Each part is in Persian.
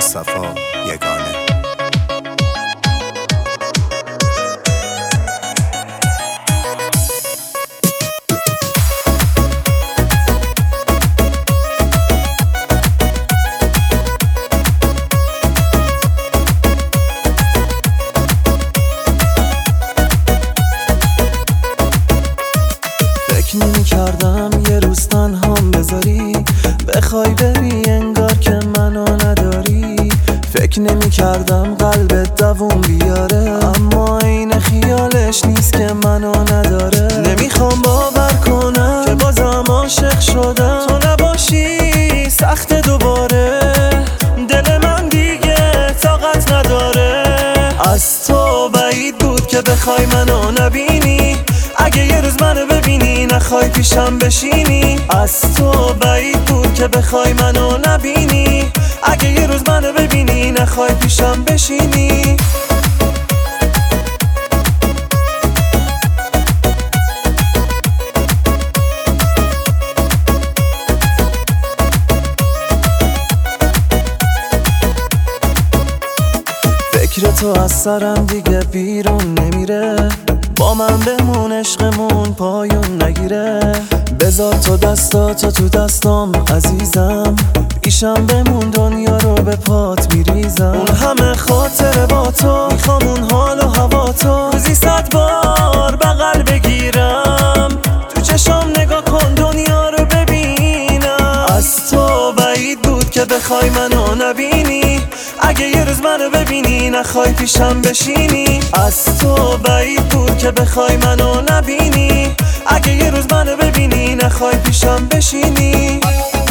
مصطفی یگانه. فکر نمی کردم یه روز تنهام بذاری، بخوای بری انگار که منو نداری. فکر نمی کردم قلبت دووم بیاره، اما این خیالش نیست که منو نداره. نمیخوام باور کنم که بازم عاشق شدم، تو نباشی سخت دوباره. دل من دیگه طاقت نداره، از تو بعید بود که بخوای منو نبینی. اگه یه روز منو ببینی نخوای پیشم بشینی. از تو بعید بود که بخوای منو نبینی. اگه یه روز منو ببینی نخوای پیشم بشینی. فکر تو از سرم دیگه بیرون نمیره، با من بمون عشقمون پایون نگیره. بذار تو دستاتو تو دستام عزیزم، پیشم بمون دنیا رو به پات میریزم. اون همه خاطره با تو، میخوام اون حال و هوا تو روزی 100 بار بغل بگیرم. تو چشم نگاه کن دنیا رو ببینم. از تو بعید بود که بخوای منو نبینی. اگه یه روز منو ببینی نخوای پیشم بشینی. از تو بعید بود که بخوای منو نبینی. اگه یه روز منو ببینی نخوای پیشم بشینی.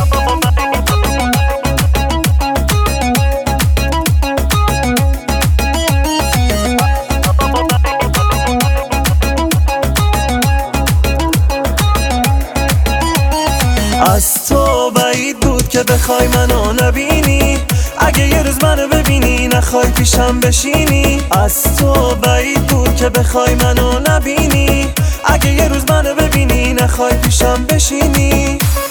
از تو بعید بود که بخوای منو نبینی. اگه یه روز منو ببینی نخوای پیشم بشینی. از تو بعید بود که بخوای منو نبینی. اگه یه روز منو ببینی نخوای پیشم بشینی.